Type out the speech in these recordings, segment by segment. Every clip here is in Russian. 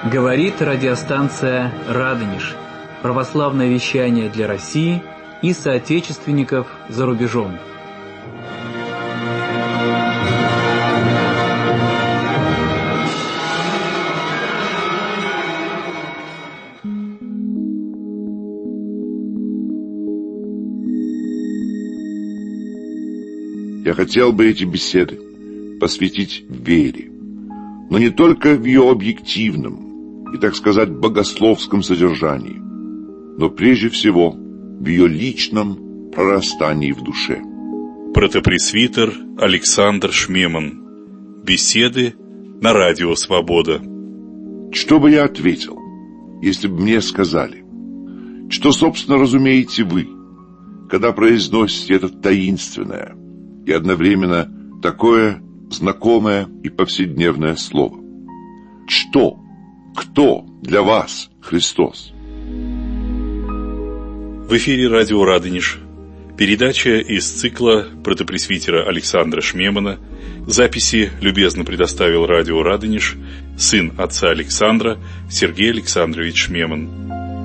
Говорит радиостанция «Радонеж». Православное вещание для России и соотечественников за рубежом. Я хотел бы эти беседы посвятить вере, но не только в ее объективном и, так сказать, богословском содержании, но прежде всего в ее личном прорастании в душе. Протопресвитер Александр Шмеман. Беседы на радио «Свобода». Что бы я ответил, если бы мне сказали, что, собственно, разумеете вы, когда произносите это таинственное и одновременно такое знакомое и повседневное слово? Что, кто для вас Христос? В эфире радио «Радонеж». Передача из цикла протопресвитера Александра Шмемана. Записи любезно предоставил радио «Радонеж» сын отца Александра Сергей Александрович Шмеман.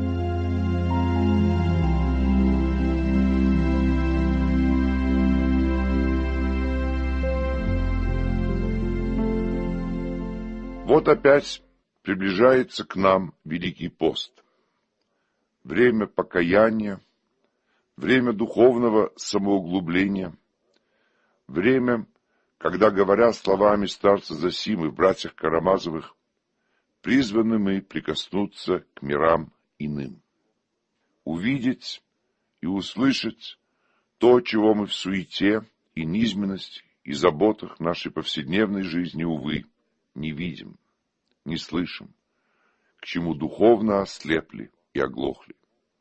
Вот опять приближается к нам Великий пост. Время покаяния, время духовного самоуглубления, время, когда, говоря словами старца Зосимы в «Братьях Карамазовых», призваны мы прикоснуться к мирам иным, увидеть и услышать то, чего мы в суете и низменности и заботах нашей повседневной жизни, увы, не видим, не слышим, к чему духовно ослепли и оглохли.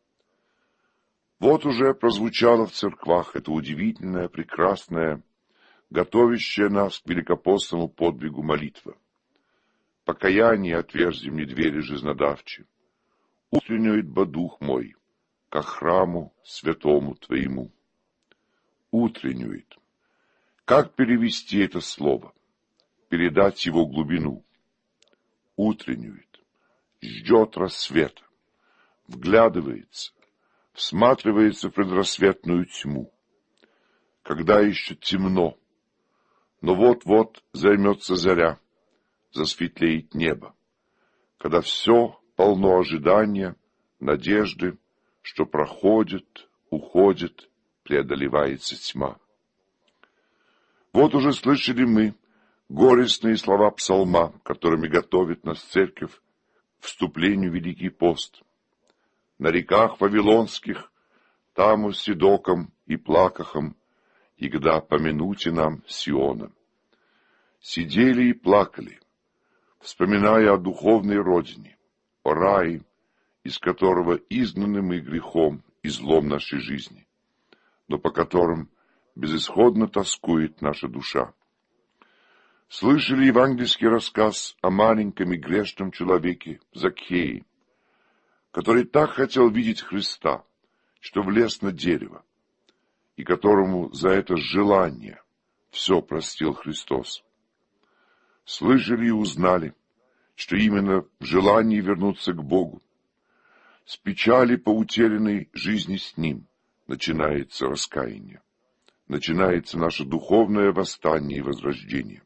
Вот уже прозвучало в церквах это удивительное, прекрасное, готовящее нас к великопостному подвигу молитва. Покаяние отверзи мне двери жизнодавчи, утреннюет ба дух мой, ко храму святому Твоему. Утреннюет. Как перевести это слово? Передать его глубину. Утреннюет. Ждет рассвета. Вглядывается. Всматривается в предрассветную тьму. Когда еще темно, но вот-вот займется заря, засветлеет небо. Когда все полно ожидания, надежды, что проходит, уходит, преодолевается тьма. Вот уже слышали мы горестные слова псалма, которыми готовит нас церковь к вступлению в Великий пост. На реках вавилонских, таму седоком и плакахом, игда помянуте нам Сиона. Сидели и плакали, вспоминая о духовной родине, о рае, из которого изгнаны мы грехом и злом нашей жизни, но по которым безысходно тоскует наша душа. Слышали евангельский рассказ о маленьком и грешном человеке Закхее, который так хотел видеть Христа, что влез на дерево, и которому за это желание все простил Христос. Слышали и узнали, что именно в желании вернуться к Богу, с печали по утерянной жизни с Ним, начинается раскаяние, начинается наше духовное восстание и возрождение.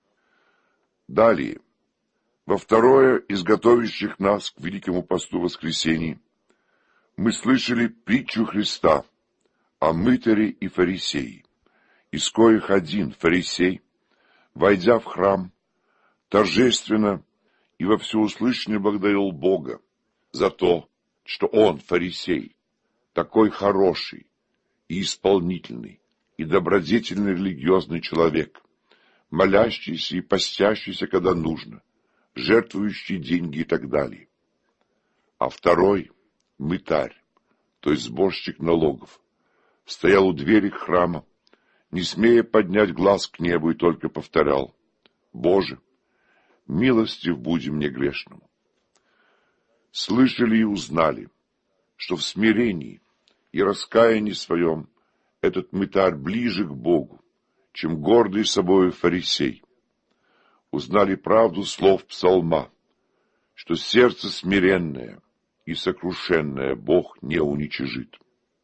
Далее, во второе из готовящих нас к Великому посту воскресений, мы слышали притчу Христа о мытаре и фарисее, из коих один, фарисей, войдя в храм, торжественно и во всеуслышание благодарил Бога за то, что он, фарисей, такой хороший и исполнительный, и добродетельный религиозный человек, молящийся и постящийся, когда нужно, жертвующий деньги и так далее. А второй, мытарь, то есть сборщик налогов, стоял у двери храма, не смея поднять глаз к небу, и только повторял: «Боже, милостив буди мне грешному». Слышали и узнали, что в смирении и раскаянии своем этот мытарь ближе к Богу, чем гордый собою фарисей. Узнали правду слов псалма, что сердце смиренное и сокрушенное Бог не уничижит.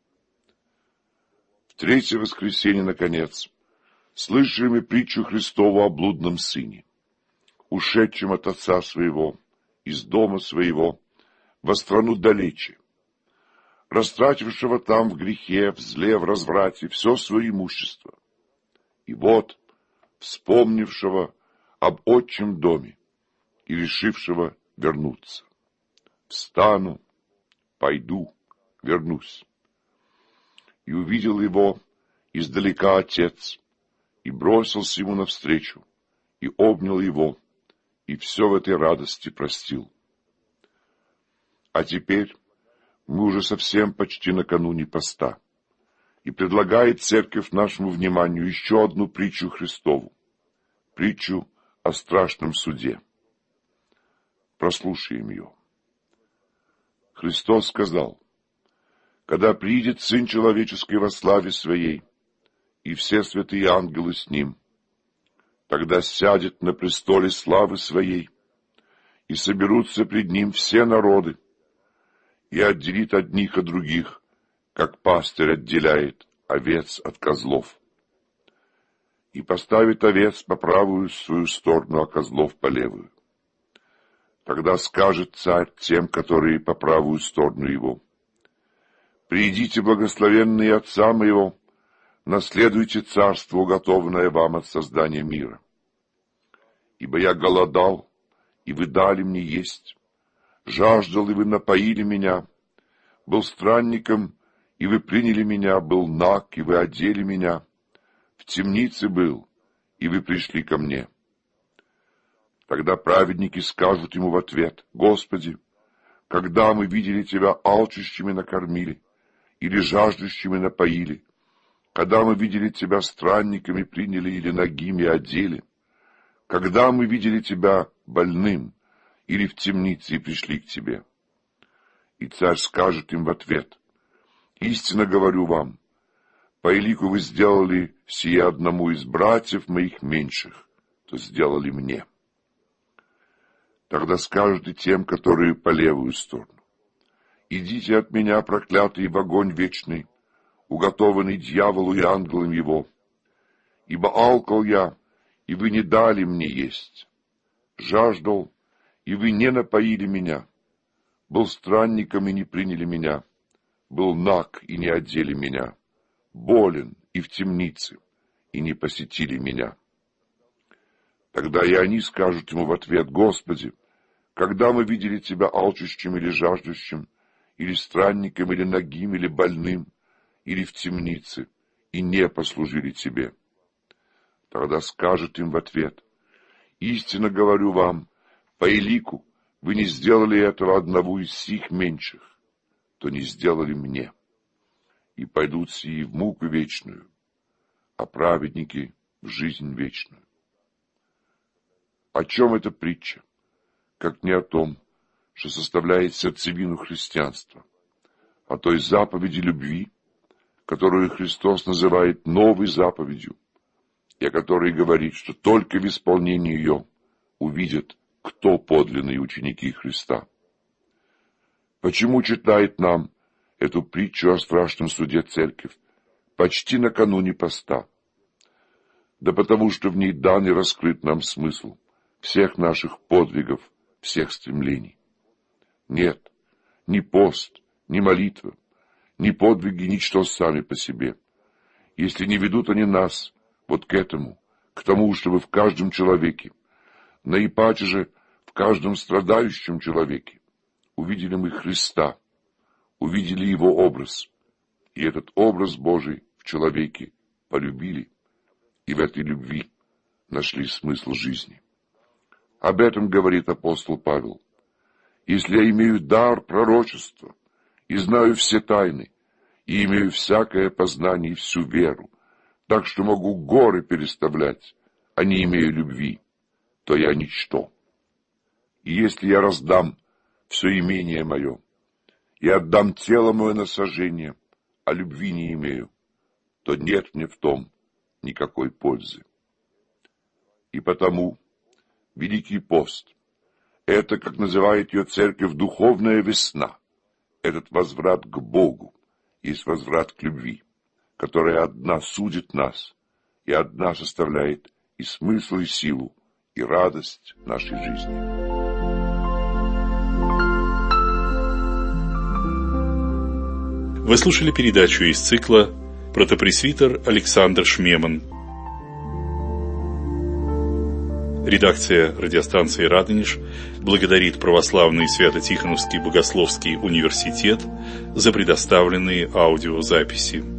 В третье воскресенье, наконец, слышали мы притчу Христову о блудном сыне, ушедшем от отца своего, из дома своего, во страну далече, растратившего там в грехе, в зле, в разврате все свое имущество. И вот, вспомнившего об отчим доме и решившего вернуться. Встану, пойду, вернусь. И увидел его издалека отец, и бросился ему навстречу, и обнял его, и все в этой радости простил. А теперь мы уже совсем почти накануне поста, и предлагает церковь нашему вниманию еще одну притчу Христову, притчу о страшном суде. Прослушаем ее. Христос сказал: «Когда приидет Сын Человеческий во славе Своей, и все святые ангелы с Ним, тогда сядет на престоле славы Своей, и соберутся пред Ним все народы, и отделит одних от других, как пастырь отделяет овец от козлов, и поставит овец по правую свою сторону, а козлов по левую. Тогда скажет царь тем, которые по правую сторону его: придите, благословенные Отца моего, наследуйте царство, уготованное вам от создания мира. Ибо я голодал, и вы дали мне есть, жаждал, и вы напоили меня, был странником, и вы приняли меня, был наг, и вы одели меня, в темнице был, и вы пришли ко мне». Тогда праведники скажут ему в ответ: «Господи, когда мы видели Тебя алчущими накормили, или жаждущими напоили? Когда мы видели Тебя странниками приняли, или нагими одели? Когда мы видели Тебя больным, или в темнице и пришли к Тебе?» И царь скажет им в ответ: «Истинно говорю вам, по элику вы сделали сие одному из братьев моих меньших, то сделали мне». Тогда скажут и тем, которые по левую сторону: «Идите от меня, проклятые, в огонь вечный, уготованный дьяволу и ангелам его. Ибо алкал я, и вы не дали мне есть, жаждал, и вы не напоили меня, был странником, и не приняли меня, был наг, и не одели меня, болен, и в темнице, и не посетили меня». Тогда и они скажут ему в ответ: «Господи, когда мы видели Тебя алчущим или жаждущим, или странником, или нагим, или больным, или в темнице, и не послужили Тебе?» Тогда скажет им в ответ: «Истинно говорю вам, по элику вы не сделали этого одного из сих меньших, то не сделали мне. И пойдут сии в муку вечную, а праведники в жизнь вечную». О чем эта притча, как не о том, что составляет сердцевину христианства, о той заповеди любви, которую Христос называет новой заповедью, и о которой говорит, что только в исполнении ее увидят, кто подлинные ученики Христа. Почему читает нам эту притчу о страшном суде церковь почти накануне поста? Да потому что в ней дан и раскрыт нам смысл всех наших подвигов, всех стремлений. Нет, ни пост, ни молитва, ни подвиги, ничто сами по себе, если не ведут они нас вот к этому, к тому, чтобы в каждом человеке, наипаче же в каждом страдающем человеке, увидели мы Христа, увидели Его образ, и этот образ Божий в человеке полюбили, и в этой любви нашли смысл жизни. Об этом говорит апостол Павел: «Если я имею дар пророчества, и знаю все тайны, и имею всякое познание и всю веру, так что могу горы переставлять, а не имею любви, то я ничто. И если я раздам все имение мое, и отдам тело мое на сожжение, а любви не имею, то нет мне в том никакой пользы». И потому Великий пост Это, как называет ее церковь, духовная весна. Этот возврат к Богу есть возврат к любви, которая одна судит нас и одна составляет и смысл, и силу, и радость нашей жизни. Вы слушали передачу из цикла «Протопресвитер Александр Шмеман». Редакция радиостанции «Радонеж» благодарит Православный Свято-Тихоновский Богословский университет за предоставленные аудиозаписи.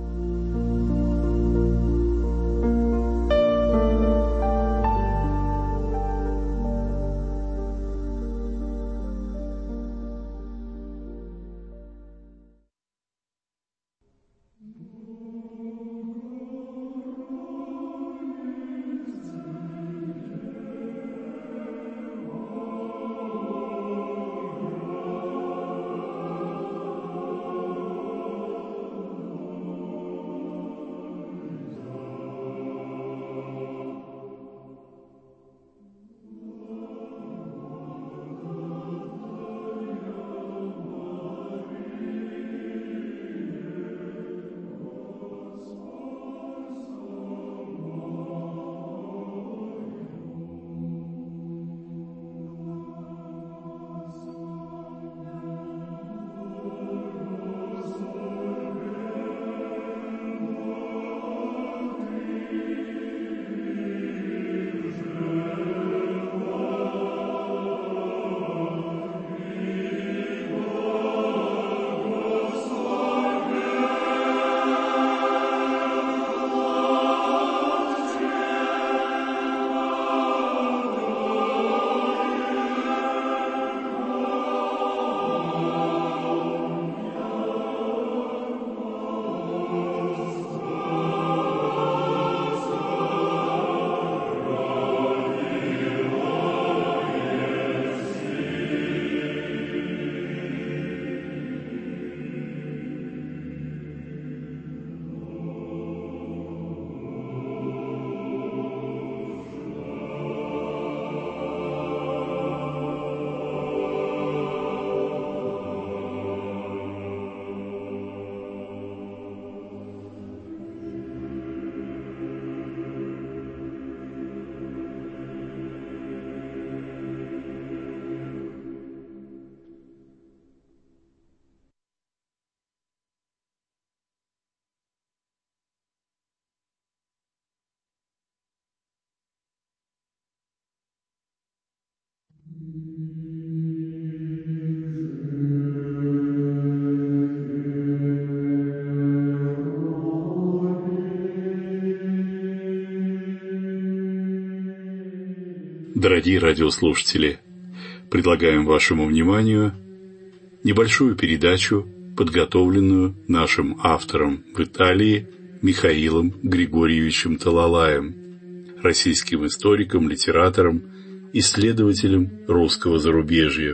Дорогие радиослушатели, предлагаем вашему вниманию небольшую передачу, подготовленную нашим автором в Италии Михаилом Григорьевичем Талалаем, российским историком, литератором, исследователем русского зарубежья.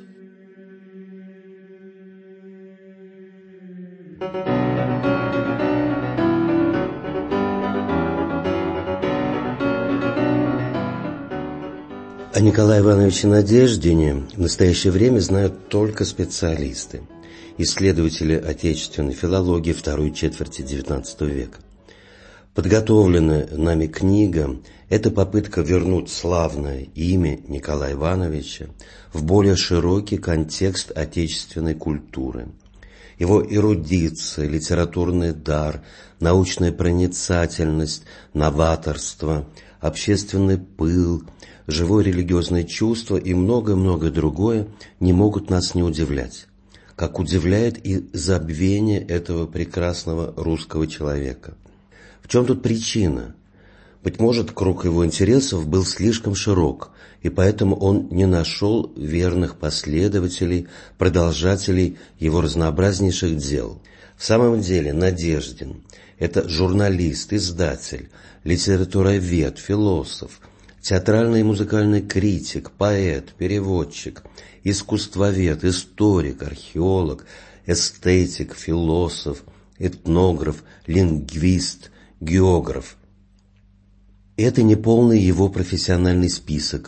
О Николае Ивановиче Надеждине в настоящее время знают только специалисты, исследователи отечественной филологии второй четверти XIX века. Подготовленная нами книга – это попытка вернуть славное имя Николая Ивановича в более широкий контекст отечественной культуры. Его эрудиция, литературный дар, научная проницательность, новаторство, общественный пыл, живое религиозное чувство и многое-многое другое не могут нас не удивлять, как удивляет и забвение этого прекрасного русского человека. В чем тут причина? Быть может, круг его интересов был слишком широк, и поэтому он не нашел верных последователей, продолжателей его разнообразнейших дел. В самом деле Надеждин – это журналист, издатель, литературовед, философ, театральный и музыкальный критик, поэт, переводчик, искусствовед, историк, археолог, эстетик, философ, этнограф, лингвист, географ. Это не полный его профессиональный список,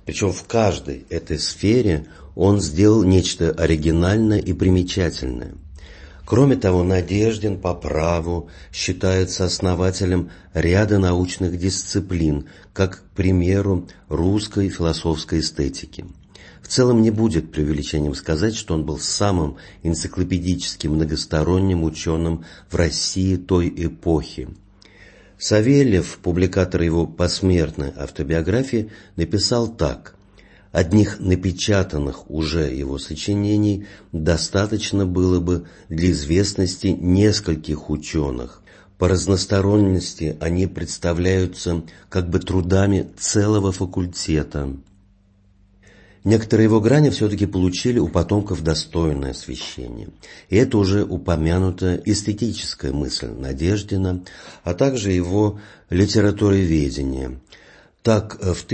Причем в каждой этой сфере он сделал нечто оригинальное и примечательное. Кроме того, Надеждин по праву считается основателем ряда научных дисциплин, как, к примеру, русской философской эстетики. В целом не будет преувеличением сказать, что он был самым энциклопедически многосторонним ученым в России той эпохи. Савельев, публикатор его посмертной автобиографии, написал так: «Одних напечатанных уже его сочинений достаточно было бы для известности нескольких ученых. По разносторонности они представляются как бы трудами целого факультета». Некоторые его грани все-таки получили у потомков достойное освещение. И это уже упомянутая эстетическая мысль Надеждина, а также его литературоведение. Так, в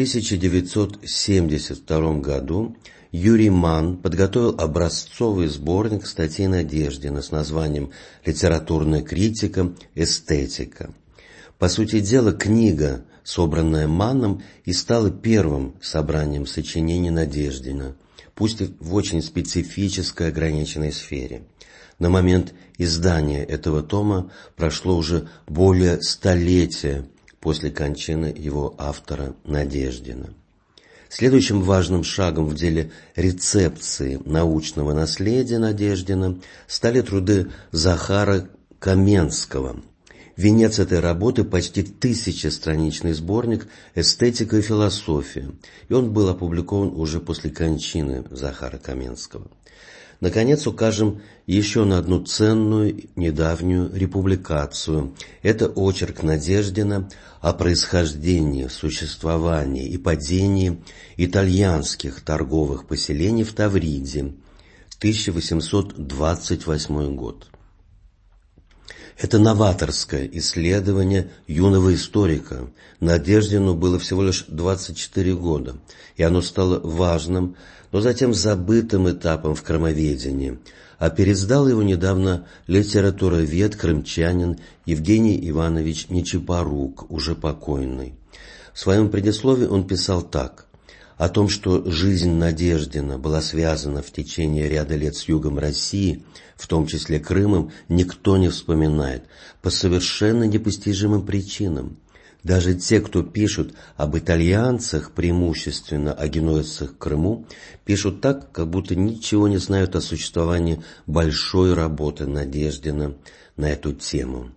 1972 году Юрий Манн подготовил образцовый сборник статей Надеждина с названием «Литературная критика, эстетика». По сути дела, книга, собранная Манном, и стала первым собранием сочинений Надеждина, пусть и в очень специфической ограниченной сфере. На момент издания этого тома прошло уже более столетия после кончины его автора Надеждина. Следующим важным шагом в деле рецепции научного наследия Надеждина стали труды Захара Каменского. Венец этой работы – почти 1000-страничный сборник «Эстетика и философия», и он был опубликован уже после кончины Захара Каменского. Наконец, укажем еще на одну ценную недавнюю републикацию. Это очерк Надеждина о происхождении, существовании и падении итальянских торговых поселений в Тавриде, 1828 год. Это новаторское исследование юного историка. Надеждину было всего лишь 24 года, и оно стало важным, но затем забытым этапом в крымоведении, а пересдал его недавно литературовед, крымчанин Евгений Иванович Нечипорук, уже покойный. В своем предисловии он писал так: о том, что жизнь Надеждина была связана в течение ряда лет с югом России, в том числе Крымом, никто не вспоминает, по совершенно непостижимым причинам. Даже те, кто пишут об итальянцах, преимущественно о генуэзцах в Крыму, пишут так, как будто ничего не знают о существовании большой работы Надеждина на эту тему.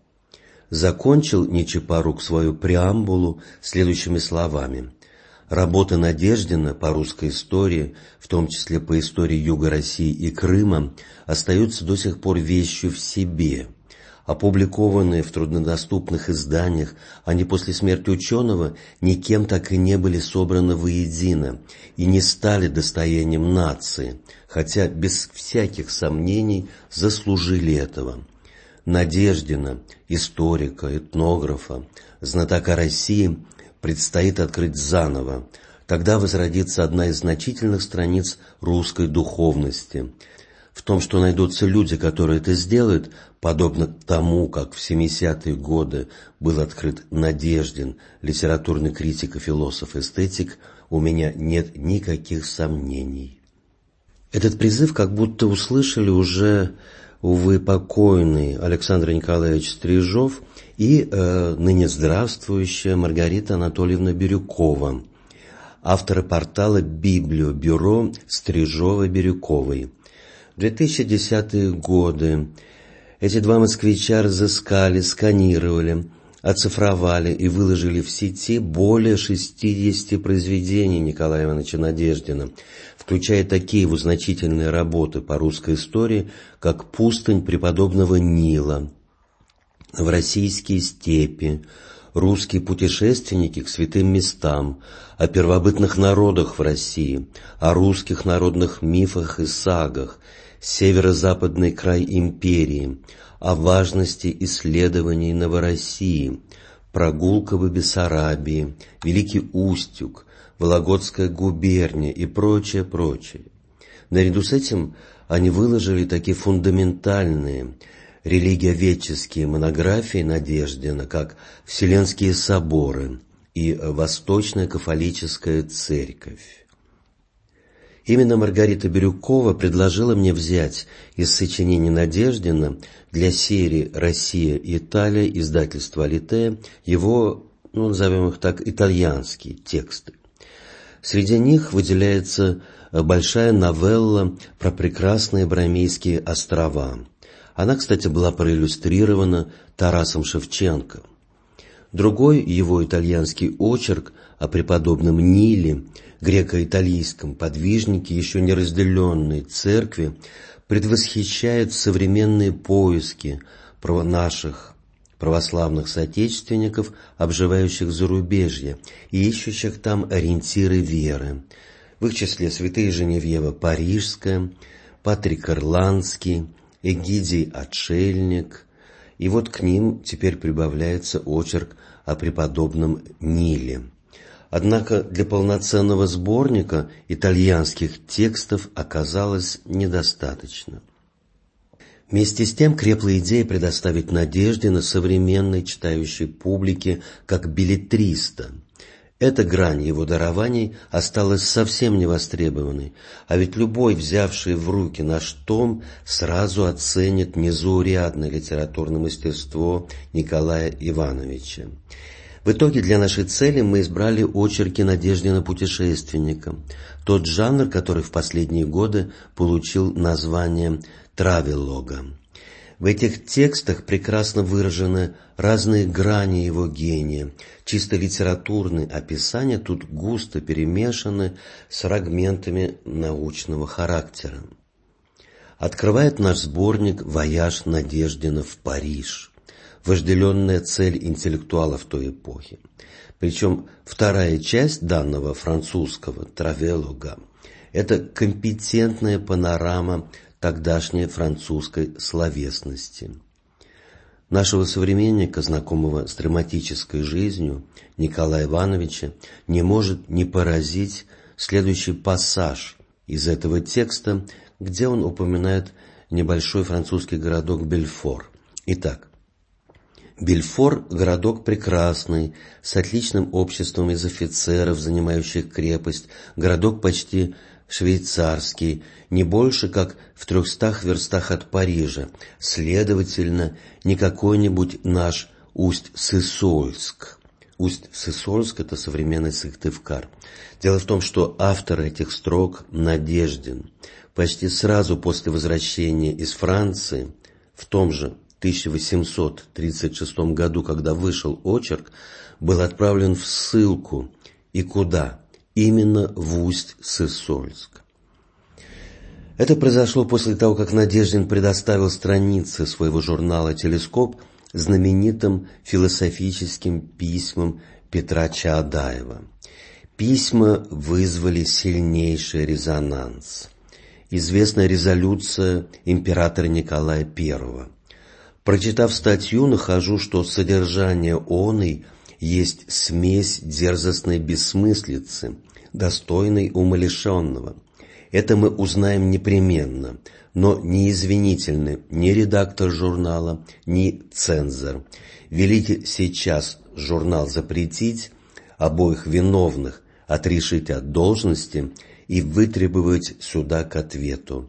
Закончил Нечипорук свою преамбулу следующими словами: «Работы Надеждина по русской истории, в том числе по истории Юга России и Крыма, остаются до сих пор вещью в себе. Опубликованные в труднодоступных изданиях, они после смерти ученого никем так и не были собраны воедино и не стали достоянием нации, хотя без всяких сомнений заслужили этого. Надеждина, историка, этнографа, знатока России, предстоит открыть заново. Тогда возродится одна из значительных страниц русской духовности. В том, что найдутся люди, которые это сделают, подобно тому, как в 70-е годы был открыт Надеждин, литературный критик и философ-эстетик, у меня нет никаких сомнений». Этот призыв как будто услышали уже, увы, покойный Александр Николаевич Стрижов и ныне здравствующая Маргарита Анатольевна Бирюкова, авторы портала «Библиобюро» Стрижовой-Бирюковой. В 2010-е годы эти два москвича разыскали, сканировали, оцифровали и выложили в сети более 60 произведений Николая Ивановича Надеждина, включая такие его значительные работы по русской истории, как «Пустынь преподобного Нила», «Новороссийские степи», «Русские путешественники к святым местам», о первобытных народах в России, о русских народных мифах и сагах, северо-западный край империи, о важности исследований Новороссии, прогулка в Бессарабии, Великий Устюг, Вологодская губерния и прочее, прочее. Наряду с этим они выложили такие фундаментальные религиоведческие монографии Надеждина, как «Вселенские соборы» и «Восточная кафолическая церковь». Именно Маргарита Бирюкова предложила мне взять из сочинений Надеждина для серии «Россия и Италия» издательства Алитея его, назовем их так, итальянские тексты. Среди них выделяется большая новелла про прекрасные Брамейские острова. Она, кстати, была проиллюстрирована Тарасом Шевченко. Другой его итальянский очерк о преподобном Ниле, греко-итальянском подвижнике еще не разделенной церкви, предвосхищает современные поиски наших православных соотечественников, обживающих зарубежье и ищущих там ориентиры веры. В их числе святые Женевьева Парижская, Патрик Ирландский, Эгидий Отшельник, и вот к ним теперь прибавляется очерк о преподобном Ниле. Однако для полноценного сборника итальянских текстов оказалось недостаточно. Вместе с тем крепла идея предоставить Надеждина современной читающей публике как беллетриста. Эта грань его дарований осталась совсем невостребованной, а ведь любой, взявший в руки наш том, сразу оценит незаурядное литературное мастерство Николая Ивановича. В итоге для нашей цели мы избрали очерки Надеждина-путешественника, тот жанр, который в последние годы получил название травелога. В этих текстах прекрасно выражены разные грани его гения. Чисто литературные описания тут густо перемешаны с фрагментами научного характера. Открывает наш сборник «Вояж Надеждина в Париж», вожделенная цель интеллектуалов той эпохи. Причем вторая часть данного французского травелога – это компетентная панорама тогдашней французской словесности. Нашего современника, знакомого с драматической жизнью Николая Ивановича, не может не поразить следующий пассаж из этого текста, где он упоминает небольшой французский городок Бельфор. Итак, Бельфор – городок прекрасный, с отличным обществом из офицеров, занимающих крепость, городок почти швейцарский, не больше, как в 300 верстах от Парижа, следовательно, не какой-нибудь наш Усть-Сысольск. Усть-Сысольск – это современный Сыктывкар. Дело в том, что автор этих строк, Надеждин, почти сразу после возвращения из Франции, в том же 1836 году, когда вышел очерк, был отправлен в ссылку. И куда? Именно в Усть-Сысольск. Это произошло после того, как Надеждин предоставил страницы своего журнала «Телескоп» знаменитым философическим письмам Петра Чаадаева. Письма вызвали сильнейший резонанс. Известная резолюция императора Николая I. Прочитав статью, нахожу, что содержание оной есть смесь дерзостной бессмыслицы, достойной умалишенного. Это мы узнаем непременно, но не извинительны ни редактор журнала, ни цензор. Велите сейчас журнал запретить, обоих виновных отрешить от должности и вытребовать суда к ответу.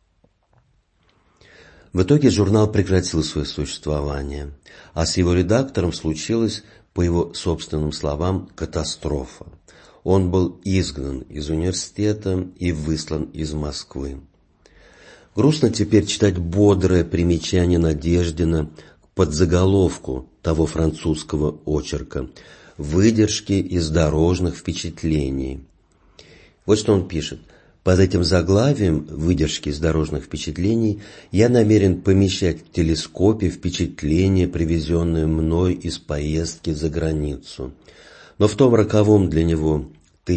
В итоге журнал прекратил свое существование, а с его редактором случилась, по его собственным словам, катастрофа. Он был изгнан из университета и выслан из Москвы. Грустно теперь читать бодрое примечание Надеждина к подзаголовку того французского очерка «Выдержки из дорожных впечатлений». Вот что он пишет. Под этим заглавием «Выдержки из дорожных впечатлений» я намерен помещать в телескопе впечатления, привезенные мной из поездки за границу. Но в том роковом для него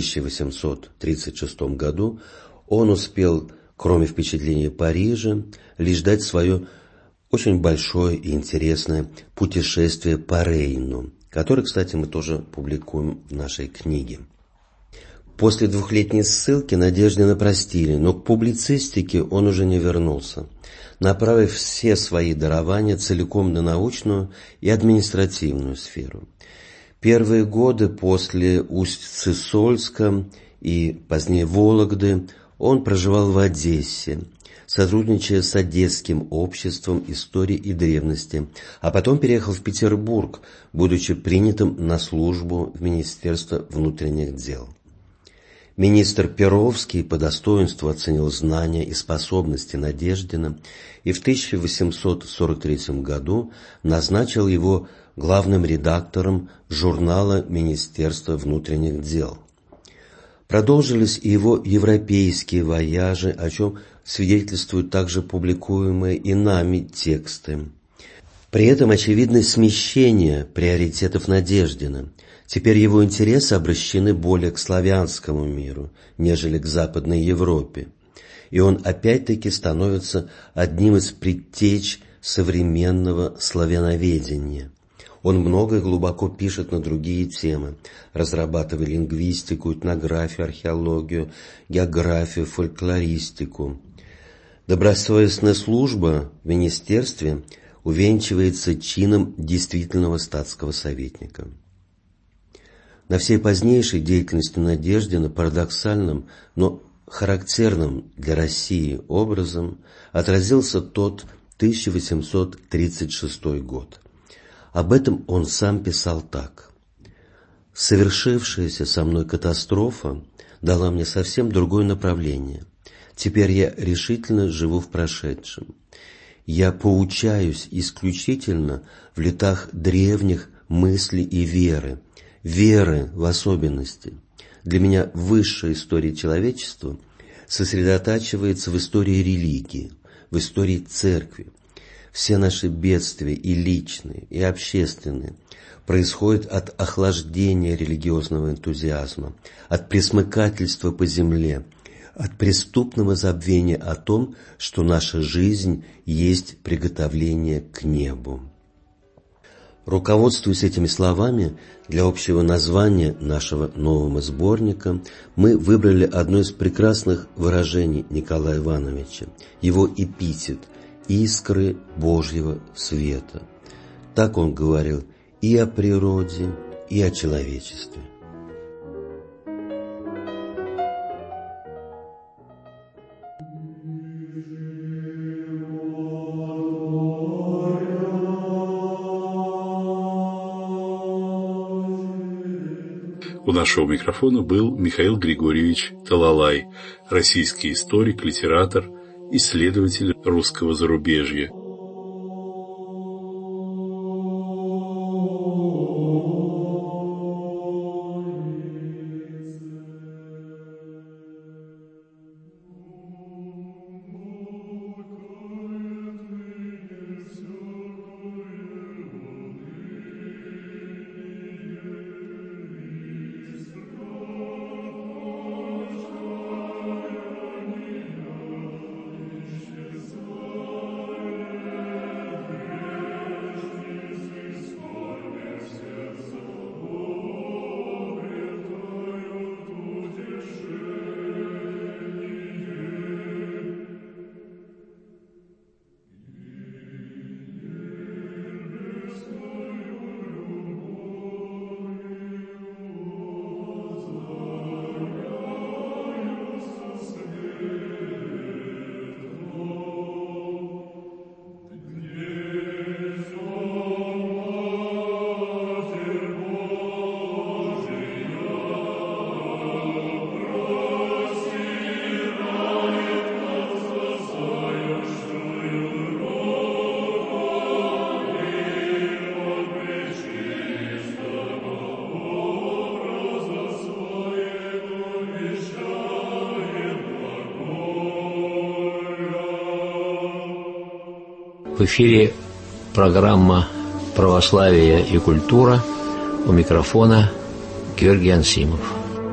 1836 году он успел, кроме впечатления Парижа, лишь дать свое очень большое и интересное путешествие по Рейну, которое, кстати, мы тоже публикуем в нашей книге. После двухлетней ссылки Надеждина простили, но к публицистике он уже не вернулся, направив все свои дарования целиком на научную и административную сферу. Первые годы после Усть-Сысольска и позднее Вологды Он проживал в Одессе, сотрудничая с Одесским обществом истории и древности, а потом переехал в Петербург, будучи принятым на службу в Министерство внутренних дел. Министр Перовский по достоинству оценил знания и способности Надеждина и в 1843 году назначил его главным редактором журнала Министерства внутренних дел. Продолжились и его европейские вояжи, о чем свидетельствуют также публикуемые и нами тексты. При этом очевидно смещение приоритетов Надеждина. Теперь его интересы обращены более к славянскому миру, нежели к Западной Европе. И он опять-таки становится одним из предтеч современного славяноведения. Он много и глубоко пишет на другие темы, разрабатывая лингвистику, этнографию, археологию, географию, фольклористику. Добросовестная служба в министерстве увенчивается чином действительного статского советника. На всей позднейшей деятельности Надеждина парадоксальным, но характерным для России образом отразился тот 1836 год. Об этом он сам писал так: «Совершившаяся со мной катастрофа дала мне совсем другое направление. Теперь я решительно живу в прошедшем. Я поучаюсь исключительно в летах древних мыслей и веры в особенности. Для меня высшая история человечества сосредотачивается в истории религии, в истории церкви. Все наши бедствия, и личные, и общественные, происходят от охлаждения религиозного энтузиазма, от пресмыкательства по земле, от преступного забвения о том, что наша жизнь есть приготовление к небу». Руководствуясь этими словами, для общего названия нашего нового сборника мы выбрали одно из прекрасных выражений Николая Ивановича, его эпитет «искры Божьего света». Так он говорил и о природе, и о человечестве. У нашего микрофона был Михаил Григорьевич Талалай, российский историк, литератор, исследователь русского зарубежья. В эфире программа «Православие и культура». У микрофона Георгий Ансимов.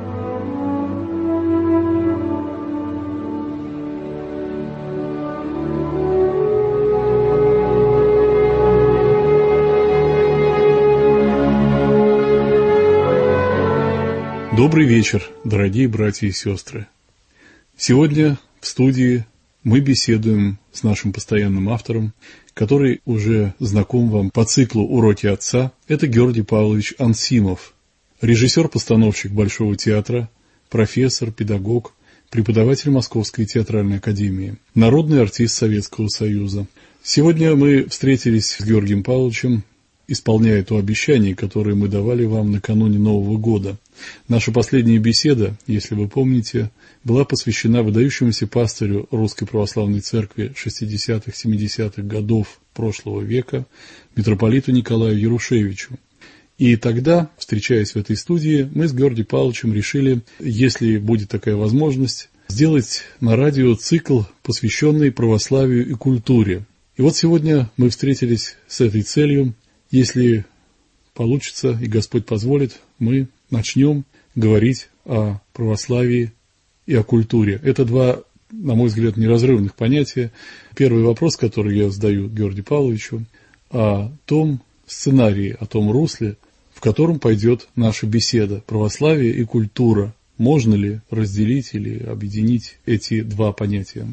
Добрый вечер, дорогие братья и сестры. Сегодня в студии мы беседуем с нашим постоянным автором, который уже знаком вам по циклу «Уроки отца». Это Георгий Павлович Ансимов, режиссер-постановщик Большого театра, профессор, педагог, преподаватель Московской театральной академии, народный артист Советского Союза. Сегодня мы встретились с Георгием Павловичем, исполняя то обещание, которое мы давали вам накануне Нового года. Наша последняя беседа, если вы помните, была посвящена выдающемуся пастырю Русской Православной Церкви 60-70-х годов прошлого века, митрополиту Николаю Ярушевичу. И тогда, встречаясь в этой студии, мы с Георгием Павловичем решили, если будет такая возможность, сделать на радио цикл, посвященный православию и культуре. И вот сегодня мы встретились с этой целью. Если получится и Господь позволит, мы начнем говорить о православии и о культуре. Это два, на мой взгляд, неразрывных понятия. Первый вопрос, который я задаю Георгию Павловичу, о том сценарии, о том русле, в котором пойдет наша беседа. Православие и культура. Можно ли разделить или объединить эти два понятия?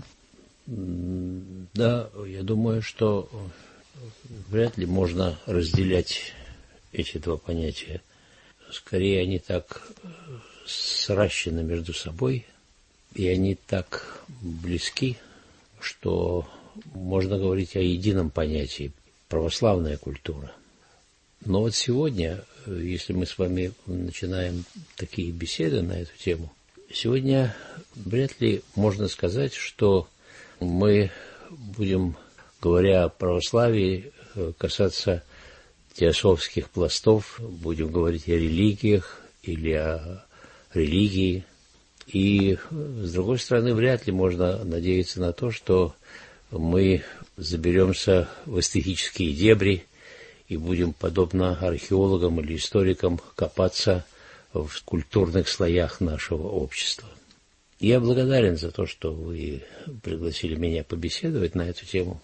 Да, я думаю, что вряд ли можно разделять эти два понятия. Скорее, они так сращены между собой, и они так близки, что можно говорить о едином понятии – православная культура. Но вот сегодня, если мы с вами начинаем такие беседы на эту тему, сегодня вряд ли можно сказать, что мы будем, говоря о православии, касаться теософских пластов, будем говорить о религиях или о религии. И, с другой стороны, вряд ли можно надеяться на то, что мы заберемся в эстетические дебри и будем, подобно археологам или историкам, копаться в культурных слоях нашего общества. Я благодарен за то, что вы пригласили меня побеседовать на эту тему,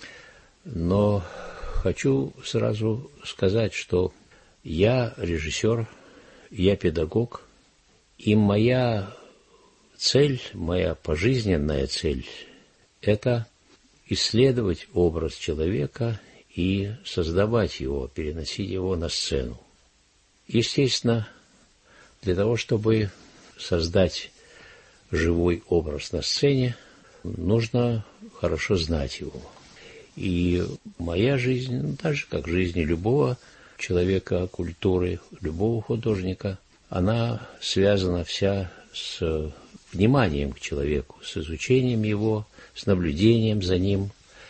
но хочу сразу сказать, что я режиссер, я педагог, и моя цель, моя пожизненная цель – это исследовать образ человека и создавать его, переносить его на сцену. Естественно, для того, чтобы создать живой образ на сцене, нужно хорошо знать его. И моя жизнь, так же как жизнь любого человека культуры, любого художника, она связана вся с вниманием к человеку, с изучением его, с наблюдением за ним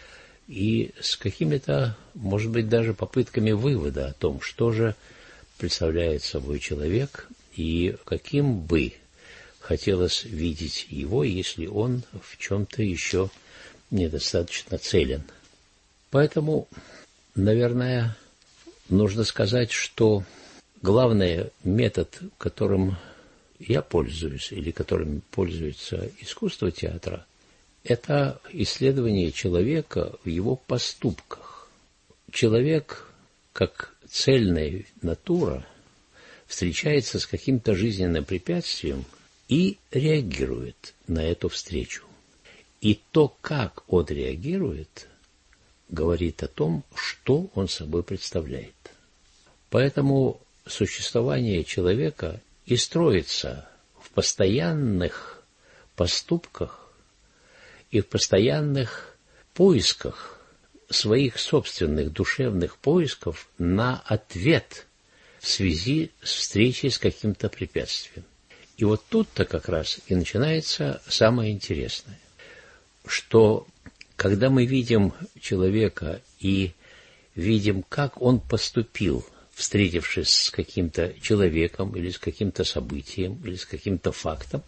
и с какими-то, может быть, даже попытками вывода о том, что же представляет собой человек и каким бы хотелось видеть его, если он в чем-то еще недостаточно целен. Поэтому, наверное, нужно сказать, что главный метод, которым я пользуюсь или которым пользуется искусство театра, это исследование человека в его поступках. Человек, как цельная натура, встречается с каким-то жизненным препятствием и реагирует на эту встречу. И то, как он реагирует, говорит о том, что он собой представляет. Поэтому существование человека и строится в постоянных поступках и в постоянных поисках, своих собственных душевных поисков на ответ в связи с встречей с каким-то препятствием. И вот тут-то как раз и начинается самое интересное, что когда мы видим человека и видим, как он поступил, встретившись с каким-то человеком или с каким-то событием или с каким-то фактом,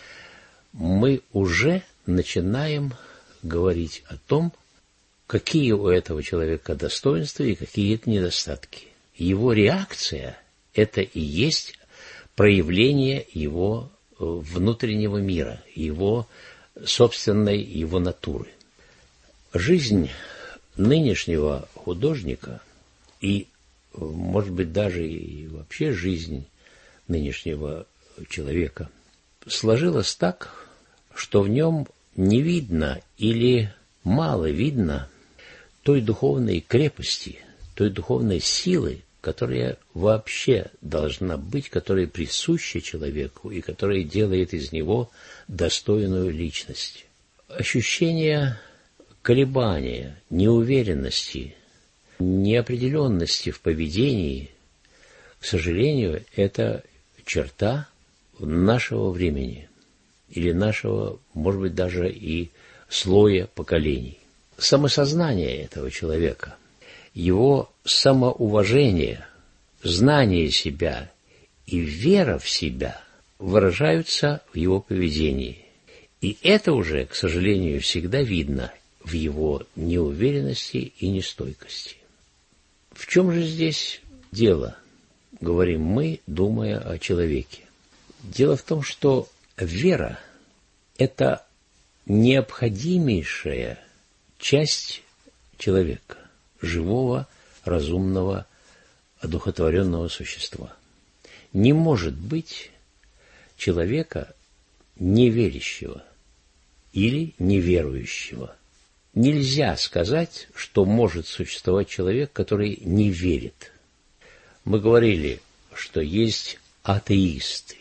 мы уже начинаем говорить о том, какие у этого человека достоинства и какие недостатки. Его реакция – это и есть проявление его внутреннего мира, его собственной, его натуры. Жизнь нынешнего художника и, может быть, даже и вообще жизнь нынешнего человека сложилась так, что в нем не видно или мало видно той духовной крепости, той духовной силы, которая вообще должна быть, которая присуща человеку и которая делает из него достойную личность. Ощущение колебания, неуверенности, неопределенности в поведении, к сожалению, это черта нашего времени или нашего, может быть, даже и слоя поколений. Самосознание этого человека, его самоуважение, знание себя и вера в себя выражаются в его поведении. И это уже, к сожалению, всегда видно в его неуверенности и нестойкости. В чем же здесь дело, говорим мы, думая о человеке? Дело в том, что вера – это необходимейшая часть человека, живого, разумного, одухотворенного существа. Не может быть человека неверящего или неверующего. Нельзя сказать, что может существовать человек, который не верит. Мы говорили, что есть атеисты,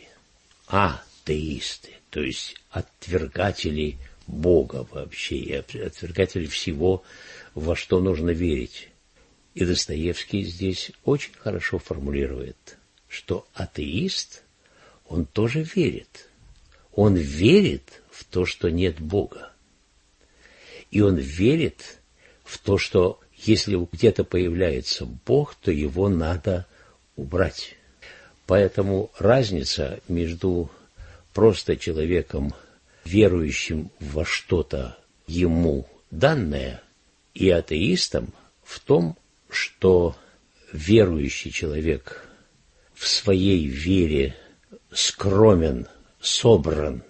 то есть отвергатели Бога вообще, и отвергатели всего, во что нужно верить. И Достоевский здесь очень хорошо формулирует, что атеист, он тоже верит. Он верит в то, что нет Бога. И он верит в то, что если где-то появляется Бог, то его надо убрать. Поэтому разница между просто человеком, верующим во что-то ему данное, и атеистом в том, что верующий человек в своей вере скромен, собран,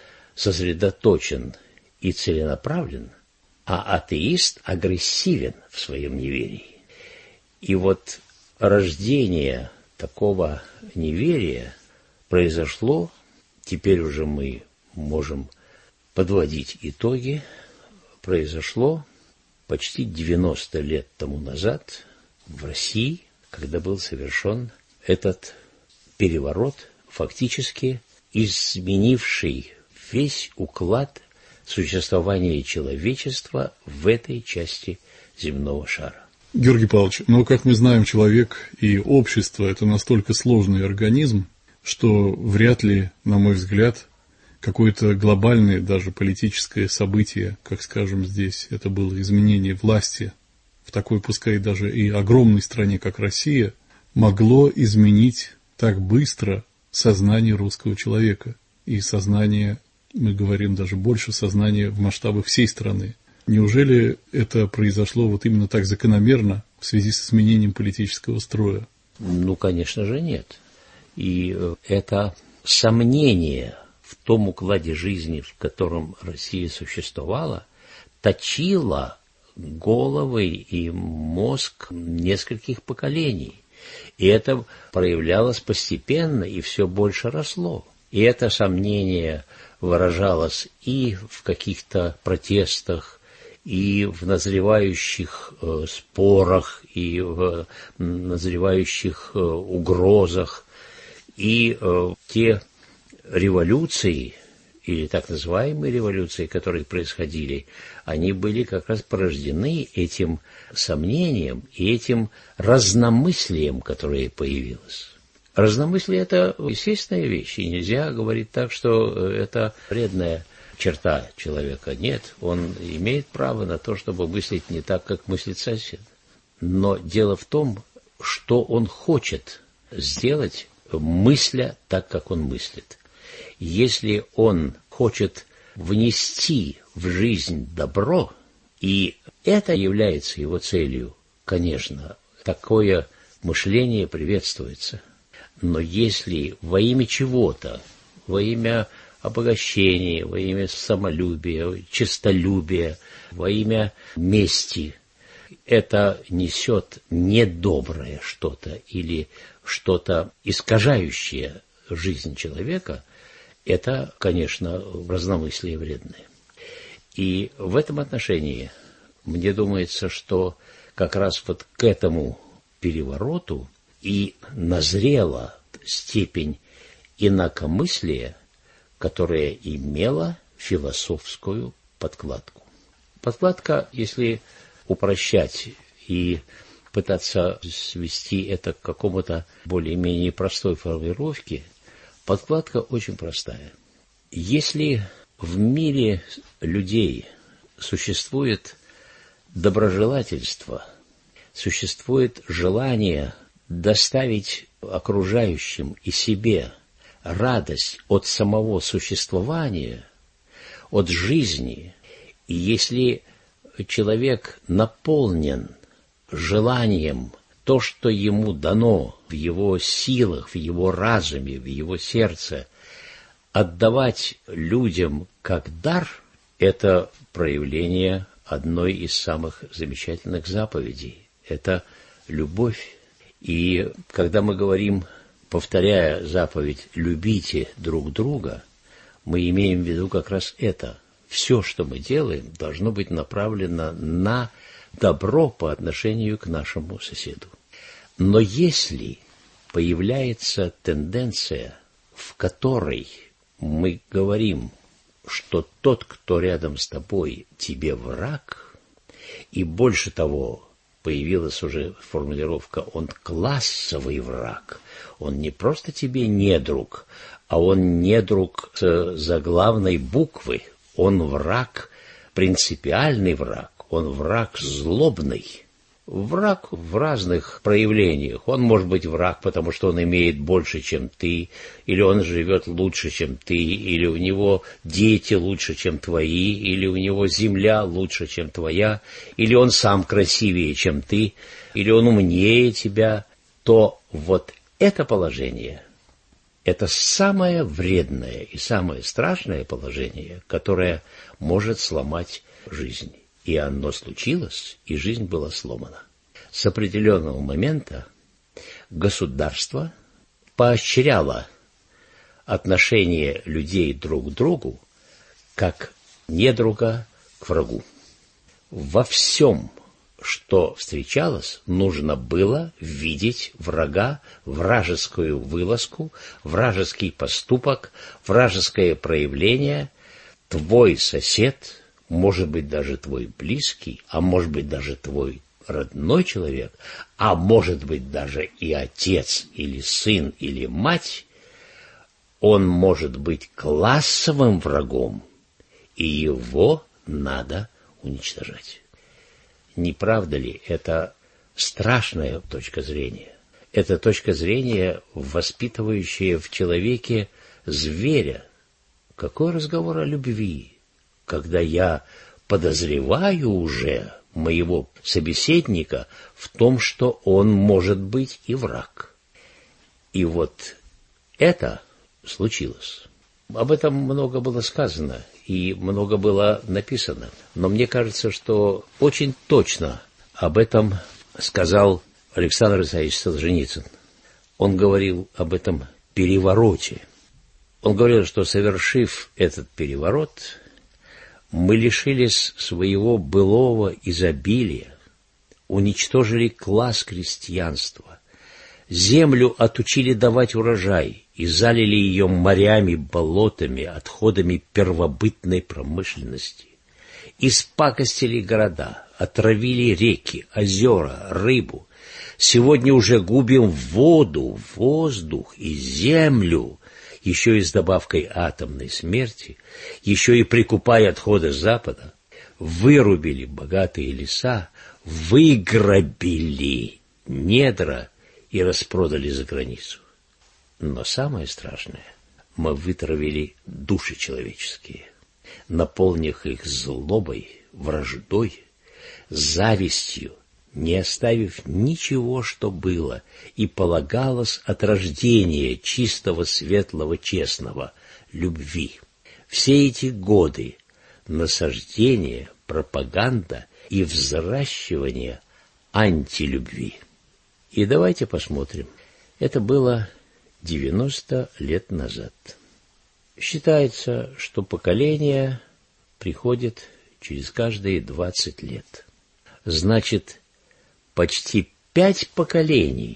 сосредоточен и целенаправлен, а атеист агрессивен в своем неверии. И вот рождение такого неверия произошло, теперь уже мы можем подводить итоги, произошло почти 90 лет тому назад в России, когда был совершен этот переворот, фактически изменивший весь уклад существования человечества в этой части земного шара. Георгий Павлович, но, как мы знаем, человек и общество – это настолько сложный организм, что вряд ли, на мой взгляд, какое-то глобальное, даже политическое событие, как, скажем, здесь, это было изменение власти в такой, пускай даже и огромной стране, как Россия, могло изменить так быстро сознание русского человека и сознание, мы говорим даже больше, сознание в масштабах всей страны. Неужели это произошло вот именно так закономерно в связи с изменением политического строя? Ну, конечно же, нет. И это сомнение в том укладе жизни, в котором Россия существовала, точило головы и мозг нескольких поколений. И это проявлялось постепенно и все больше росло. И это сомнение выражалось и в каких-то протестах, и в назревающих спорах, и в назревающих угрозах, и те революции, или так называемые революции, которые происходили, они были как раз порождены этим сомнением и этим разномыслием, которое появилось. Разномыслие – это естественная вещь, и нельзя говорить так, что это вредная черта человека. Нет, он имеет право на то, чтобы мыслить не так, как мыслит сосед. Но дело в том, что он хочет сделать, мысля так, как он мыслит. Если он хочет внести в жизнь добро, и это является его целью, конечно, такое мышление приветствуется. Но если во имя чего-то, во имя обогащения, во имя самолюбия, честолюбия, во имя мести, это несет недоброе что-то или что-то искажающее жизнь человека, это, конечно, разномыслие вредное. И в этом отношении мне думается, что как раз вот к этому перевороту и назрела степень инакомыслия, которая имела философскую подкладку. Подкладка, если упрощать и пытаться свести это к какому-то более-менее простой формулировке, подкладка очень простая. Если в мире людей существует доброжелательство, существует желание доставить окружающим и себе радость от самого существования, от жизни, и если человек наполнен желанием то, что ему дано в его силах, в его разуме, в его сердце, отдавать людям как дар, это проявление одной из самых замечательных заповедей. Это любовь. И когда мы говорим, повторяя заповедь «любите друг друга», мы имеем в виду как раз это. Все, что мы делаем, должно быть направлено на добро по отношению к нашему соседу. Но если появляется тенденция, в которой мы говорим, что тот, кто рядом с тобой, тебе враг, и больше того, появилась уже формулировка «он классовый враг», он не просто тебе недруг, а он недруг с заглавной буквы, он враг, принципиальный враг, он враг злобный. Враг в разных проявлениях. Он может быть враг, потому что он имеет больше, чем ты, или он живет лучше, чем ты, или у него дети лучше, чем твои, или у него земля лучше, чем твоя, или он сам красивее, чем ты, или он умнее тебя, то вот это положение, это самое вредное и самое страшное положение, которое может сломать жизнь. И оно случилось, и жизнь была сломана. С определенного момента государство поощряло отношение людей друг к другу как недруга к врагу. Во всем, что встречалось, нужно было видеть врага, вражескую вылазку, вражеский поступок, вражеское проявление. Твой сосед, может быть, даже твой близкий, а может быть, даже твой родной человек, а может быть, даже и отец, или сын, или мать, он может быть классовым врагом, и его надо уничтожать. Не правда ли это страшная точка зрения? Это точка зрения, воспитывающая в человеке зверя. Какой разговор о любви, когда я подозреваю уже моего собеседника в том, что он может быть и враг. И вот это случилось. Об этом много было сказано и много было написано. Но мне кажется, что очень точно об этом сказал Александр Исаевич Солженицын. Он говорил об этом перевороте. Он говорил, что, совершив этот переворот, мы лишились своего былого изобилия, уничтожили класс крестьянства, землю отучили давать урожай и залили ее морями, болотами, отходами первобытной промышленности, испакостили города, отравили реки, озера, рыбу. Сегодня уже губим воду, воздух и землю, еще и с добавкой атомной смерти, еще и прикупая отходы Запада, вырубили богатые леса, выграбили недра и распродали за границу. Но самое страшное, мы вытравили души человеческие, наполнив их злобой, враждой, завистью, не оставив ничего, что было и полагалось от рождения чистого, светлого, честного, любви. Все эти годы насаждение, пропаганда и взращивание антилюбви. И давайте посмотрим. Это было 90 лет назад. Считается, что поколение приходит через каждые 20 лет. Значит, почти 5 поколений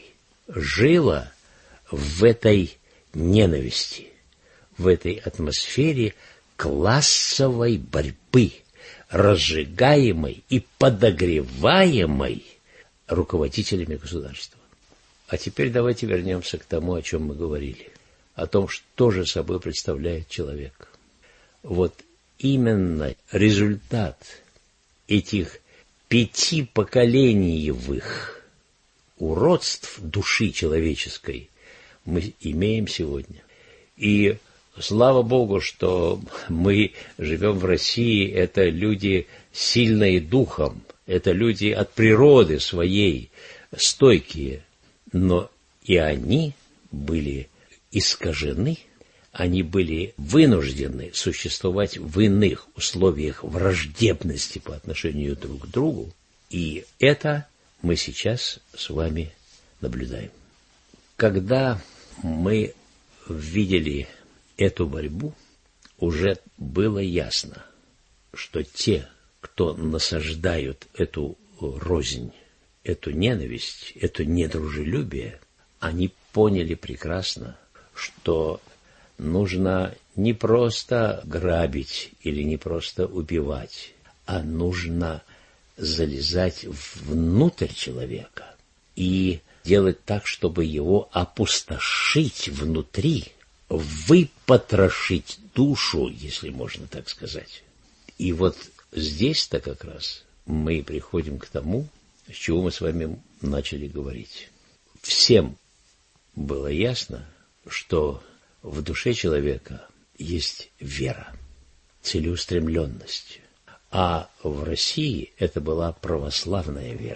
жило в этой ненависти, в этой атмосфере классовой борьбы, разжигаемой и подогреваемой руководителями государства. А теперь давайте вернемся к тому, о чем мы говорили, о том, что же собой представляет человек. Вот именно результат этих 5 поколениевых уродств души человеческой мы имеем сегодня. И слава Богу, что мы живем в России, это люди сильные духом, это люди от природы своей, стойкие, но и они были искажены, они были вынуждены существовать в иных условиях враждебности по отношению друг к другу, и это мы сейчас с вами наблюдаем. Когда мы видели эту борьбу, уже было ясно, что те, кто насаждают эту рознь, эту ненависть, это недружелюбие, они поняли прекрасно, что нужно не просто грабить или не просто убивать, а нужно залезать внутрь человека и делать так, чтобы его опустошить внутри, выпотрошить душу, если можно так сказать. И вот здесь-то как раз мы приходим к тому, с чего мы с вами начали говорить. Всем было ясно, что в душе человека есть вера, целеустремленность. А в России это была православная вера.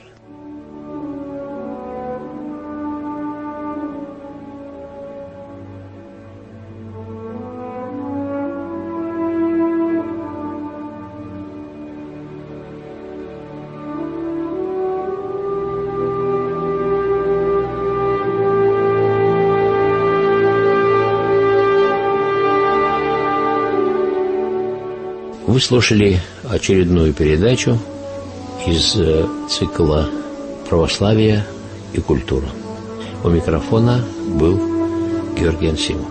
Вы слушали очередную передачу из цикла «Православие и культура». У микрофона был Георгий Ансимов.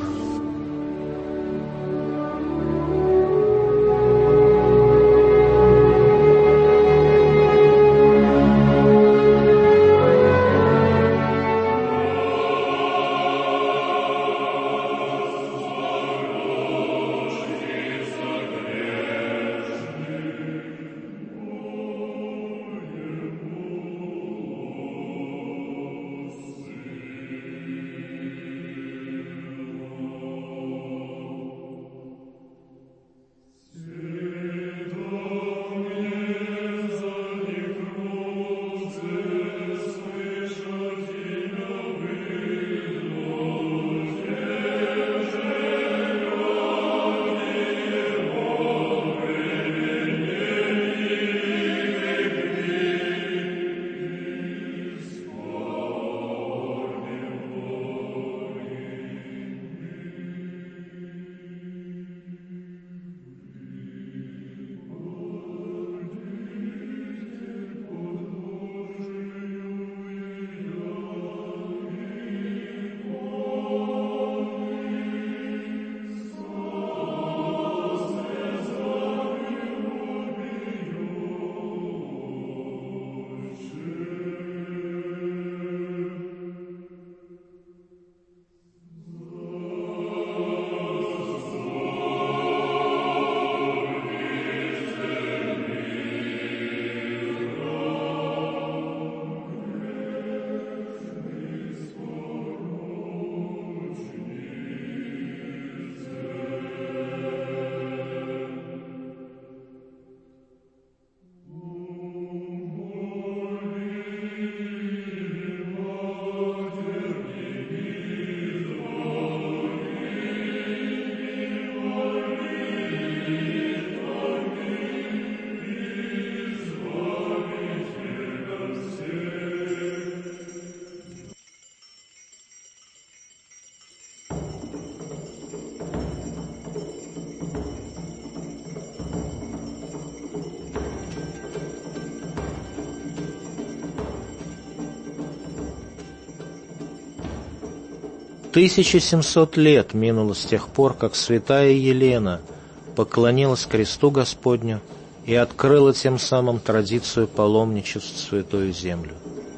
1700 лет минуло с тех пор, как святая Елена поклонилась кресту Господню и открыла тем самым традицию паломничеств в Святую Землю.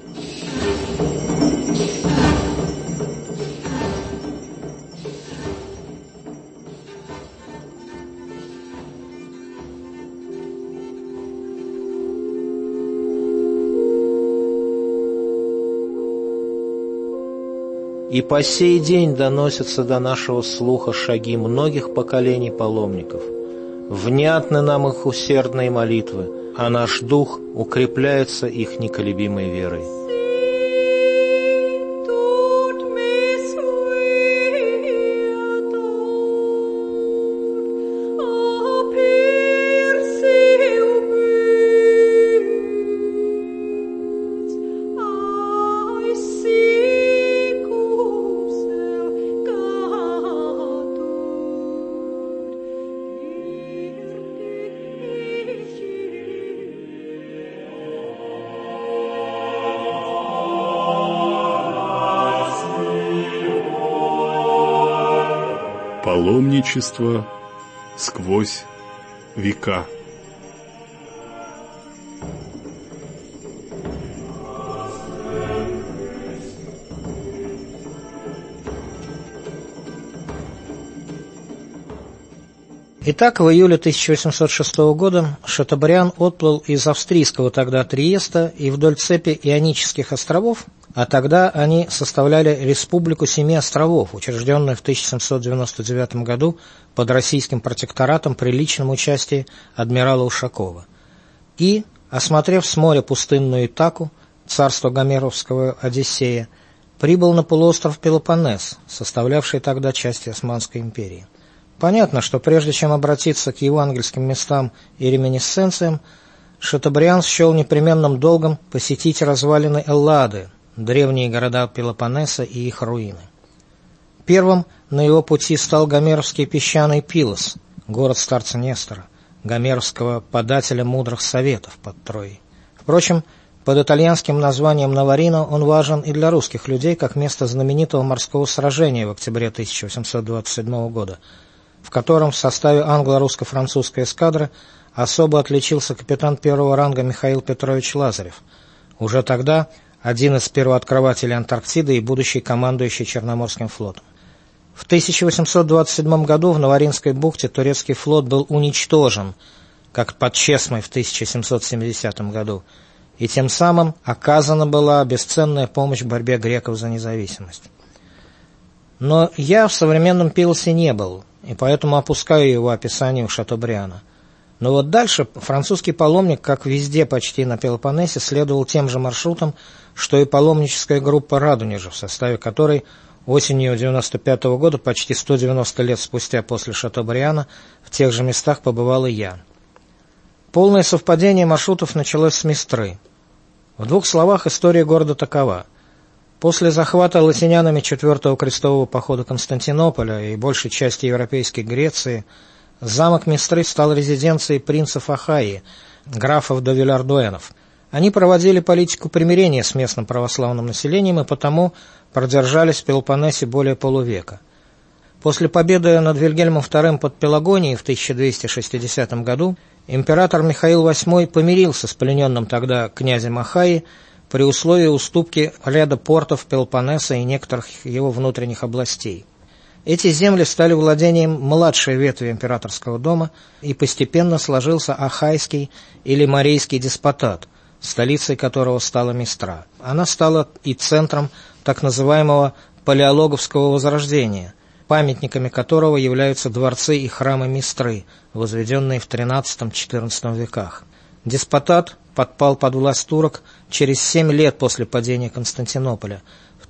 И по сей день доносятся до нашего слуха шаги многих поколений паломников. Внятны нам их усердные молитвы, а наш дух укрепляется их неколебимой верой. Паломничество сквозь века. Итак, в июле 1806 года Шатобриан отплыл из австрийского тогда Триеста и вдоль цепи Ионических островов, а тогда они составляли Республику Семи островов, учрежденную в 1799 году под российским протекторатом при личном участии адмирала Ушакова. И, осмотрев с моря пустынную Итаку, царство Гомеровского Одиссея, прибыл на полуостров Пелопоннес, составлявший тогда часть Османской империи. Понятно, что прежде чем обратиться к евангельским местам и реминисценциям, Шатобриан счел непременным долгом посетить развалины Эллады, древние города Пелопоннеса и их руины. Первым на его пути стал гомеровский песчаный Пилос, город старца Нестора, гомеровского подателя мудрых советов под Троей. Впрочем, под итальянским названием Наварино он важен и для русских людей как место знаменитого морского сражения в октябре 1827 года, в котором в составе англо-русско-французской эскадры особо отличился капитан первого ранга Михаил Петрович Лазарев, уже тогда один из первооткрывателей Антарктиды и будущий командующий Черноморским флотом. В 1827 году в Наваринской бухте турецкий флот был уничтожен, как под Чесмой в 1770 году, и тем самым оказана была бесценная помощь в борьбе греков за независимость. Но я в современном Пилосе не был, и поэтому опускаю его описание у Шатобриана. Но вот дальше французский паломник, как везде почти на Пелопоннесе, следовал тем же маршрутам, что и паломническая группа Радонежа, в составе которой осенью 1995 года, почти 190 лет спустя после Шатобриана, в тех же местах побывал и я. Полное совпадение маршрутов началось с Мистры. В двух словах история города такова. После захвата латинянами 4-го крестового похода Константинополя и большей части европейской Греции, замок Мистры стал резиденцией принцев Ахайи, графов де Вильардуэнов. Они проводили политику примирения с местным православным населением и потому продержались в Пелопоннесе более полувека. После победы над Вильгельмом II под Пелагонией в 1260 году император Михаил VIII помирился с плененным тогда князем Ахайи при условии уступки ряда портов Пелопоннеса и некоторых его внутренних областей. Эти земли стали владением младшей ветви императорского дома, и постепенно сложился Ахайский или Морейский деспотат, столицей которого стала Мистра. Она стала и центром так называемого палеологовского возрождения, памятниками которого являются дворцы и храмы Мистры, возведенные в XIII-XIV веках. Деспотат подпал под власть турок через 7 лет после падения Константинополя в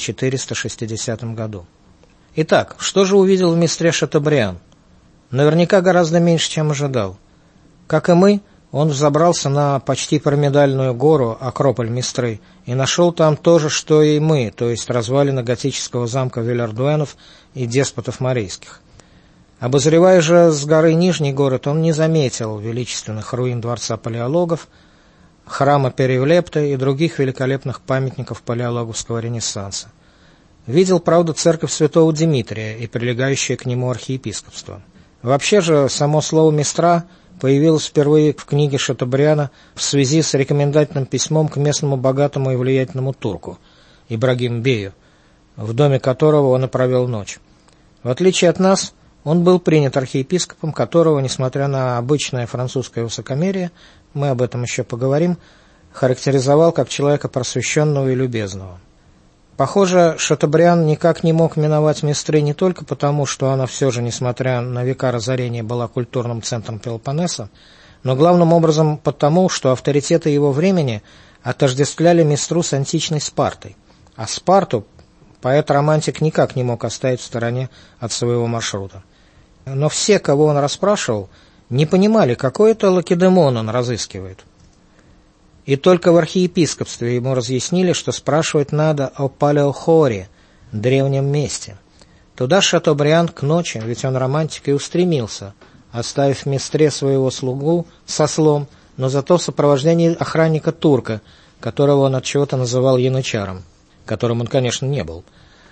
1460 году. Итак, что же увидел в Мистре Шатобриан? Наверняка гораздо меньше, чем ожидал. Как и мы, он взобрался на почти пирамидальную гору, Акрополь Мистры, и нашел там то же, что и мы, то есть развалины готического замка Вильардуэнов и деспотов морейских. Обозревая же с горы Нижний город, он не заметил величественных руин дворца палеологов, храма Перевлепта и других великолепных памятников палеологовского ренессанса. Видел, правда, церковь святого Димитрия и прилегающее к нему архиепископство. Вообще же, само слово «мистра» появилось впервые в книге Шатобриана в связи с рекомендательным письмом к местному богатому и влиятельному турку Ибрагим Бею, в доме которого он и провел ночь. В отличие от нас, он был принят архиепископом, которого, несмотря на обычное французское высокомерие, мы об этом еще поговорим, характеризовал как человека просвещенного и любезного. Похоже, Шатобриан никак не мог миновать Мистры не только потому, что она все же, несмотря на века разорения, была культурным центром Пелопоннеса, но главным образом потому, что авторитеты его времени отождествляли Мистру с античной Спартой, а Спарту поэт-романтик никак не мог оставить в стороне от своего маршрута. Но все, кого он расспрашивал, не понимали, какой это Лакедемон он разыскивает. И только в архиепископстве ему разъяснили, что спрашивать надо о Палеохоре, древнем месте. Туда Шатобриан к ночи, ведь он романтик, и устремился, оставив в Мистре своего слугу с ослом, но зато в сопровождении охранника-турка, которого он от чего-то называл янычаром, которым он, конечно, не был.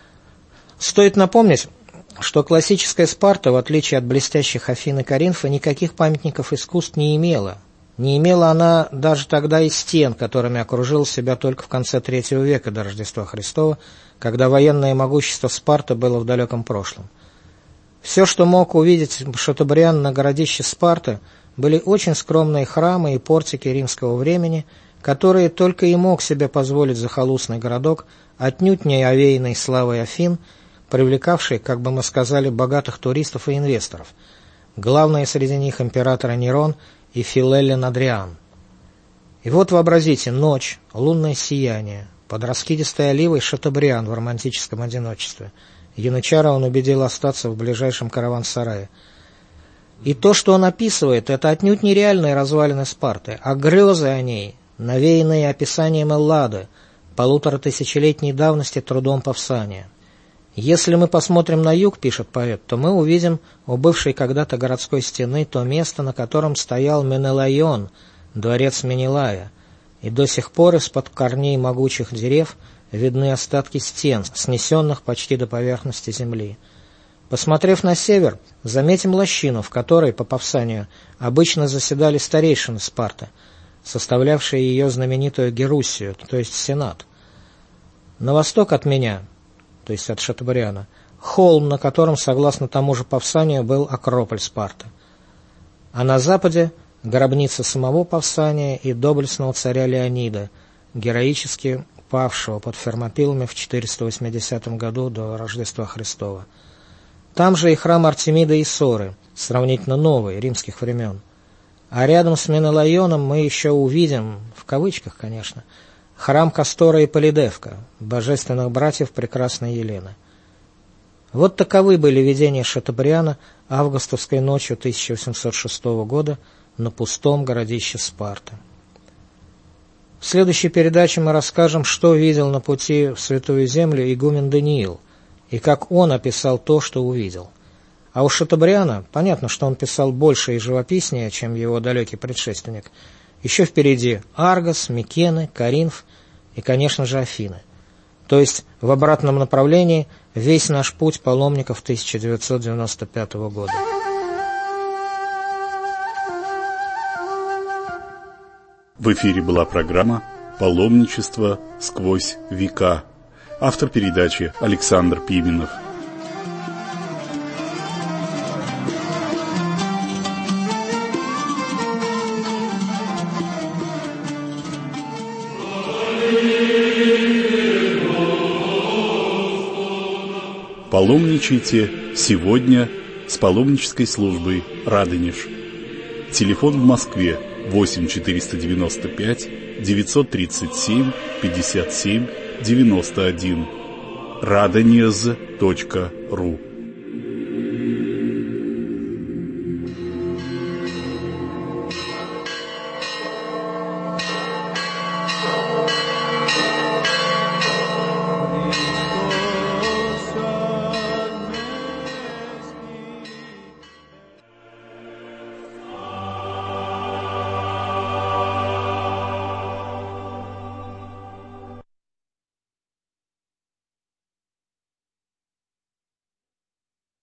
Стоит напомнить, что классическая Спарта, в отличие от блестящих Афин и Коринфа, никаких памятников искусств не имела. Не имела она даже тогда и стен, которыми окружила себя только в конце III века до Рождества Христова, когда военное могущество Спарты было в далеком прошлом. Все, что мог увидеть Шатобриан на городище Спарты, были очень скромные храмы и портики римского времени, которые только и мог себе позволить захолустный городок, отнюдь не овеянный славой Афин, привлекавший, как бы мы сказали, богатых туристов и инвесторов. Главные среди них императоры Нерон и Филеллин Адриан. И вот вообразите, ночь, лунное сияние, под раскидистой оливой Шатобриан в романтическом одиночестве. Янычара он убедил остаться в ближайшем караван-сарае. И то, что он описывает, это отнюдь не реальные развалины Спарты, а грезы о ней, навеянные описанием Эллады, 1500-летней давности трудом Павсания. Если мы посмотрим на юг, пишет поэт, то мы увидим у бывшей когда-то городской стены то место, на котором стоял Менелайон, дворец Менелая, и до сих пор из-под корней могучих дерев видны остатки стен, снесенных почти до поверхности земли. Посмотрев на север, заметим лощину, в которой, по Павсанию, обычно заседали старейшины Спарты, составлявшие ее знаменитую Геруссию, то есть Сенат. На восток от меня, то есть от Шатобриана, холм, на котором, согласно тому же Павсанию, был Акрополь Спарты. А на западе гробница самого Павсания и доблестного царя Леонида, героически павшего под Фермопилами в 480 году до Рождества Христова. Там же и храм Артемида и Соры, сравнительно новый, римских времен. А рядом с Менелайоном мы еще увидим, в кавычках, конечно, храм Кастора и Полидевка, божественных братьев прекрасной Елены. Вот таковы были видения Шатобриана августовской ночью 1806 года на пустом городище Спарты. В следующей передаче мы расскажем, что видел на пути в Святую Землю игумен Даниил, и как он описал то, что увидел. А у Шатобриана, понятно, что он писал больше и живописнее, чем его далекий предшественник. Еще впереди Аргос, Микены, Коринф и, конечно же, Афины. То есть в обратном направлении весь наш путь паломников 1995 года. В эфире была программа «Паломничество сквозь века». Автор передачи Александр Пименов. Паломничайте сегодня с паломнической службой «Радонеж». Телефон в Москве 8 495 937 57 91 radonez.ru